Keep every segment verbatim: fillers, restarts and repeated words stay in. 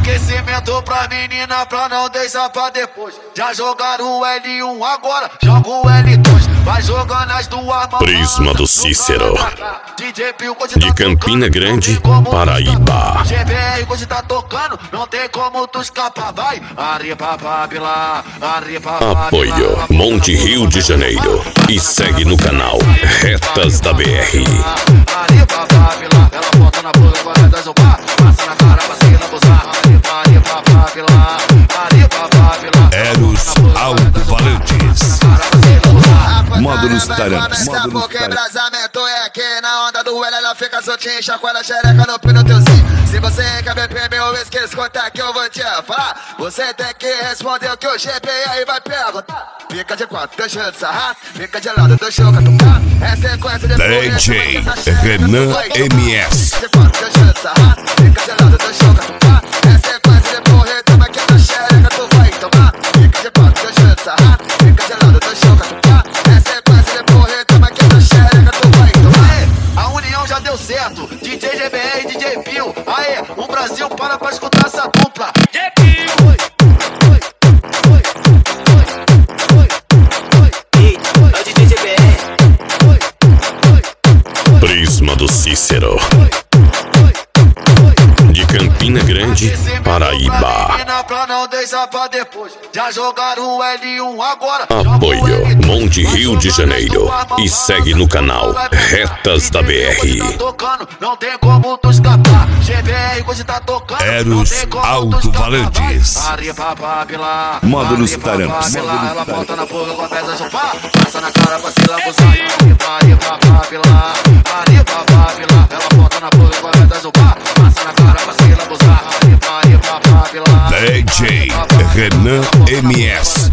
Aquecimento pra menina pra não deixar pra depois. Já jogaram o L um, agora joga o L dois. Vai jogando as duas mãos. Prisma do Cícero, de Campina Grande, Paraíba. G B R hoje tá tocando, não tem como tu escapar. Vai, arriba, Apoio Monte Rio de Janeiro. E segue no canal Retas da B R. Ela bota na boca, agora da Zobá. Passa na cara pra se abusar. Eros Alto-Falantes. Módulos Taramps. Porque embrasamento é aqui na onda do L, ela fica soltinha, chacoalha a xereca no pino teuzinho. Se você quer beber meu whisky, escuta que eu vou te falar. Você tem que responder o que o G B R vai perguntar. Fica de quatro, deixa eu te sarrar. Fica de lado, deixa eu catucar. É sequência de D J Renan M S. Fica de quatro, deixa eu te sarrar. Fica de lado, deixa eu catucar. É sequência de porra, toma aqui na xereca, tu vai tomar. Fica de quatro, deixa eu te sarrar. Fica de lado, deixa eu catucar. É sequência de porra, toma aqui na xereca, tu vai tomar. A união já deu certo. D J G B R e D J Pio. Aê, o Brasil para pra escutar essa dupla. D J Pio. Oi, oi, oi, oi, oi, oi. É o D J G B R. Oi, oi, oi. Prisma do Cícero, de Campina Grande, Paraíba. Pra não deixar pra depois. Já jogaram o L um, agora Apoio Monte Rio de Janeiro. E segue no canal Retas da B R. Não tem como tu escapar. G B R hoje tá tocando. Eros Alto-Falantes. Módulos Taramps. Ela bota na boca, começa a chupar. Passa na cara pra se lambuzar. Ela bota na boca, começa a chupar. Passa na cara pra se lambuzar. D J Renan M S.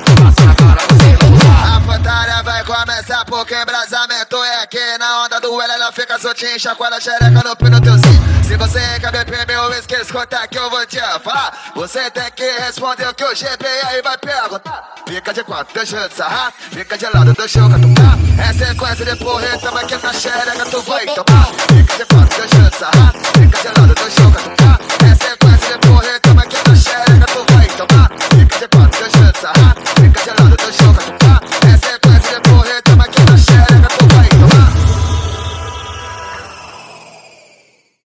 A putaria vai começar porque embrasamento é aqui na onda do L, ela fica soltinha, chacoalha a xereca no pino teuzinho. Se você quer beber meu whisky, escuta que eu vou te falar. Você tem que responder o que o G B R vai perguntar. Fica de quatro, deixa eu te sarrar. Fica de lado, deixa eu catucar. É sequência de porra, toma aqui na xereca, tu vai tomar. Fica de quatro, deixa eu te sarrar. Fica de lado, deixa eu catucar. É sequência